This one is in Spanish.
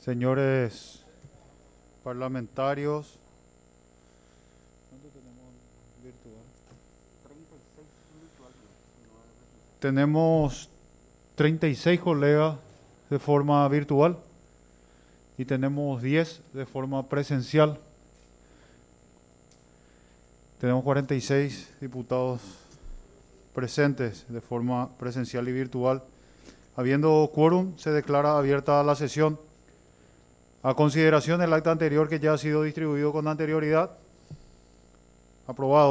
Señores parlamentarios, tenemos 36 colegas de forma virtual y tenemos 10 de forma presencial. Tenemos 46 diputados presentes de forma presencial y virtual. Habiendo quórum, se declara abierta la sesión. A consideración del acta anterior que ya ha sido distribuido con anterioridad. Aprobado.